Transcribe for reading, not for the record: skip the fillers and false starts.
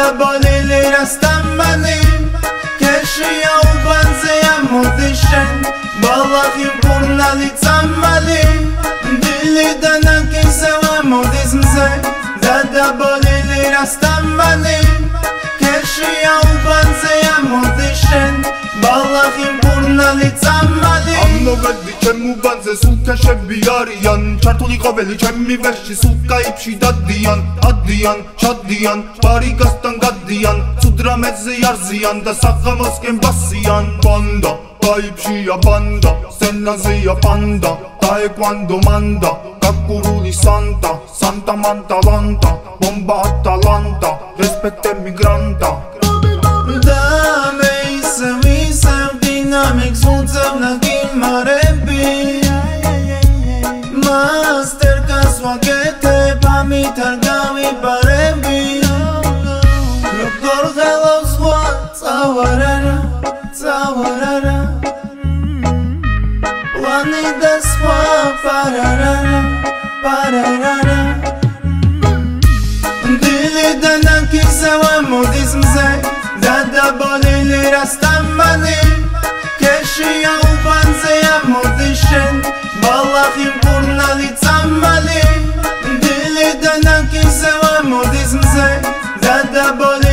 bolili rastammanim Keshia u banzeja modishen Ballahim purnali cammalim Dili dana kisewa modizmze Dada bolili rastammanim Keshia u banzeja modishen Ballahim purnali cammalim ამნობედი ჩემ უბანზე სულთა შებიარიან ჩართული ყოველი ჩემი ვერში სულკაიფში დადიან ადიან ჩადიან პარიგასთან გადიან ცუდრამეზე არზიან და საღამოსკენ ბასიან ბანდა კაიფშია ბანდა სენაზეა პანდა დაეკვანდო მანდა გაკურული სანტა სანტა მანტალანტა ბომბა ატალანტა რესპექტე მიგრანტა Dame isem dinamics udzevna gilmarebi Master kaswagete pamitargavi barebi Lukor helos wa tsawarara tsawarara Plani deswa pararara pararara Dili dana kisewa modizmze Dada bolili rastammanim Keshia u banzeja modishen Ballahim purnali cammalim Dili dana kisewa modizmze Dada bolili